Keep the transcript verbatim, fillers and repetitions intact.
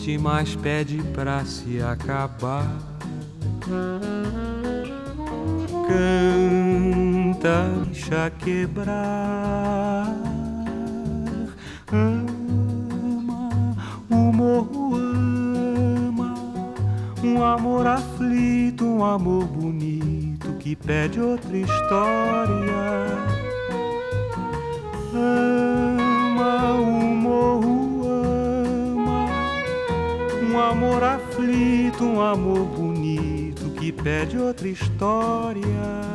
triste, mas pede pra se acabar. Canta, deixa quebrar. Ama, o morro ama. Um amor aflito, um amor bonito que pede outra história. Ama, o morro ama. Um amor aflito, um amor bonito que pede outra história.